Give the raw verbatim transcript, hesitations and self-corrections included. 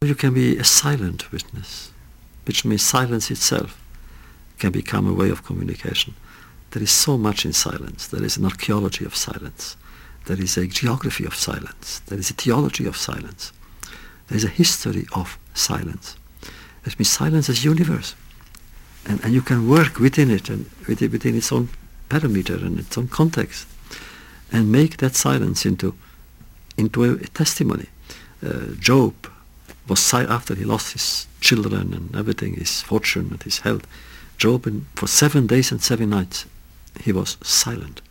you can be a silent witness, which means silence itself can become a way of communication. There is so much in silence. There is an archaeology of silence. There is a geography of silence. There is a theology of silence. There is a history of silence. That means silence is universe. And, and you can work within it and within, within its own parameter and its own context and make that silence into, into a, a testimony. Uh, Job was si- after he lost his children and everything, his fortune and his health, Job in, for seven days and seven nights he was silent.